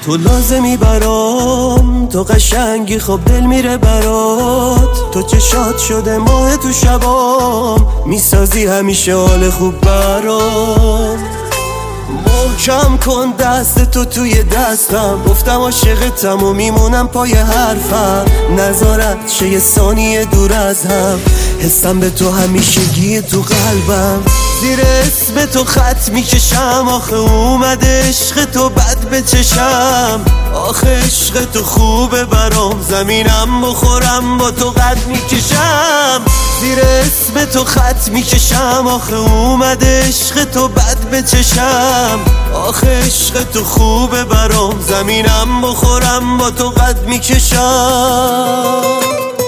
تو لازمی برام، تو قشنگی خب دل میره برات. تو چشات شده ماه تو شبام، میسازی همیشه حال خوب برام. محکم کن دست تو توی دستم، گفتم عاشقتم و میمونم پای حرفم. نذارت شه یه ثانیه دور از هم، حسم به تو همیشگی تو قلبم. زیر اسم تو خط میکشم، آخه اومده عشق تو بد به چشم. آخه عشق تو خوبه برام، زمینم بخورم با تو قد میکشم. زیر اسم تو خط میکشم، آخه اومده عشق تو بد به چشم. آخه عشق تو خوبه برام، زمینم بخورم با تو قد میکشم.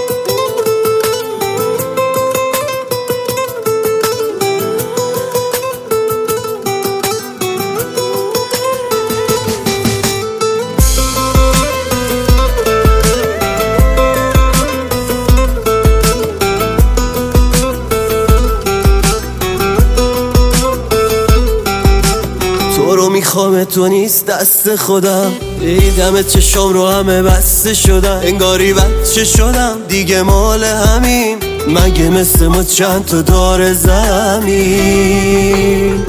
تو رو میخوام، تو نیست دست خودم. دیدم چشام رو همه بسته شدن، انگاری بچه شدم دیگه مال همین. مگه مثل ما چند تا دار زمین.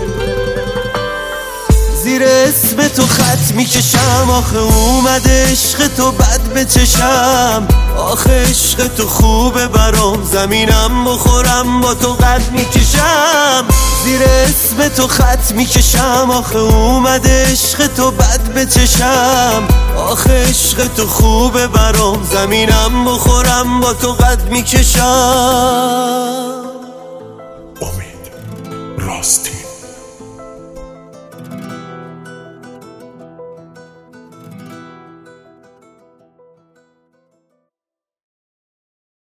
زیر اسم تو خط میکشم، آخه اومده عشق تو بد به چشم. آخه عشق تو خوبه برام، زمینم بخورم با تو قد میکشم. زیر اسم تو خط میکشم، آخه اومده عشق تو بد به چشم. آخه عشق تو خوبه برام، زمینم بخورم با تو قد میکشم. امید راستی